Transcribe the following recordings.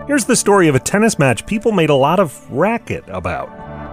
Here's the story of a tennis match people made a lot of racket about.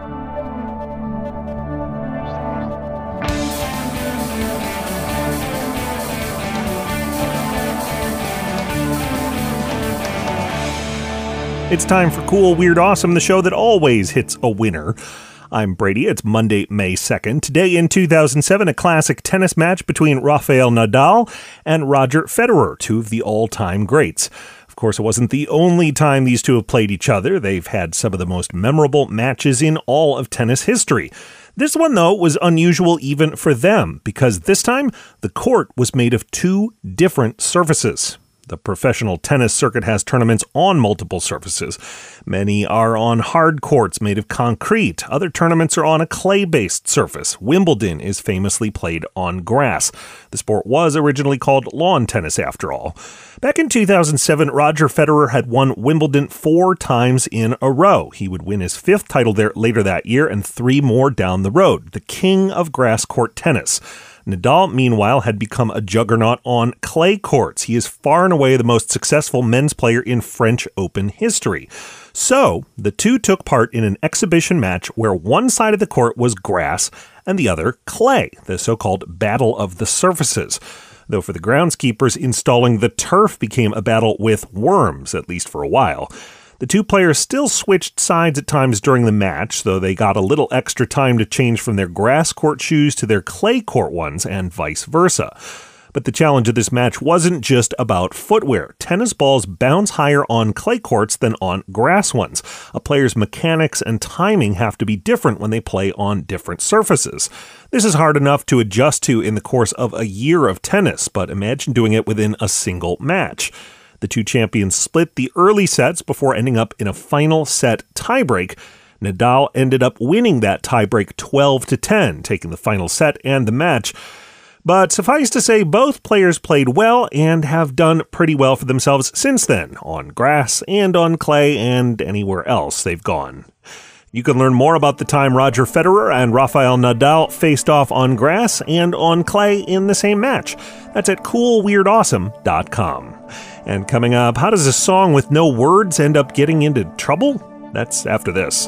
It's time for Cool, Weird, Awesome, the show that always hits a winner. I'm Brady. It's Monday, May 2nd. Today in 2007, a classic tennis match between Rafael Nadal and Roger Federer, two of the all-time greats. Of course, it wasn't the only time these two have played each other. They've had some of the most memorable matches in all of tennis history. This one, though, was unusual even for them, because this time the court was made of two different surfaces. The professional tennis circuit has tournaments on multiple surfaces. Many are on hard courts made of concrete. Other tournaments are on a clay-based surface. Wimbledon is famously played on grass. The sport was originally called lawn tennis, after all. Back in 2007, Roger Federer had won Wimbledon 4 times in a row. He would win his 5th title there later that year and 3 more down the road. The king of grass court tennis. Nadal, meanwhile, had become a juggernaut on clay courts. He is far and away the most successful men's player in French Open history. So, the two took part in an exhibition match where one side of the court was grass and the other clay, the so-called Battle of the Surfaces. Though for the groundskeepers, installing the turf became a battle with worms, at least for a while. The two players still switched sides at times during the match, though they got a little extra time to change from their grass court shoes to their clay court ones, and vice versa. But the challenge of this match wasn't just about footwear. Tennis balls bounce higher on clay courts than on grass ones. A player's mechanics and timing have to be different when they play on different surfaces. This is hard enough to adjust to in the course of a year of tennis, but imagine doing it within a single match. The two champions split the early sets before ending up in a final set tiebreak. Nadal ended up winning that tiebreak 12-10, taking the final set and the match. But suffice to say, both players played well and have done pretty well for themselves since then, on grass and on clay and anywhere else they've gone. You can learn more about the time Roger Federer and Rafael Nadal faced off on grass and on clay in the same match. That's at coolweirdawesome.com. And coming up, how does a song with no words end up getting into trouble? That's after this.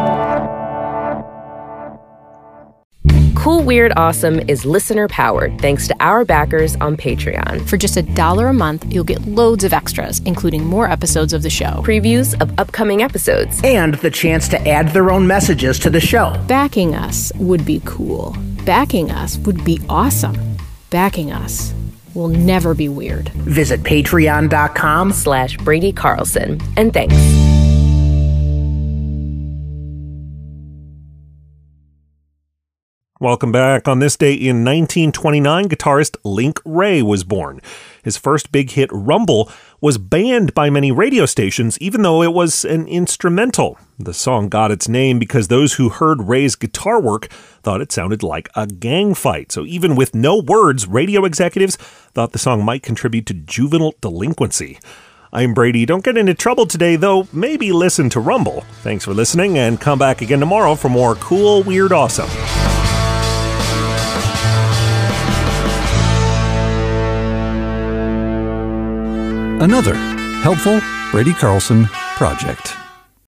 Cool, Weird, Awesome is listener-powered thanks to our backers on Patreon. For just $1 a month, you'll get loads of extras, including more episodes of the show, previews of upcoming episodes, and the chance to add their own messages to the show. Backing us would be cool. Backing us would be awesome. Backing us will never be weird. Visit patreon.com/Brady Carlson. And thanks. Welcome back. On this day in 1929, guitarist Link Wray was born. His first big hit, Rumble, was banned by many radio stations, even though it was an instrumental. The song got its name because those who heard Wray's guitar work thought it sounded like a gang fight. So even with no words, radio executives thought the song might contribute to juvenile delinquency. I'm Brady. Don't get into trouble today, though maybe listen to Rumble. Thanks for listening, and come back again tomorrow for more Cool, Weird, Awesome. Another helpful Brady Carlson project.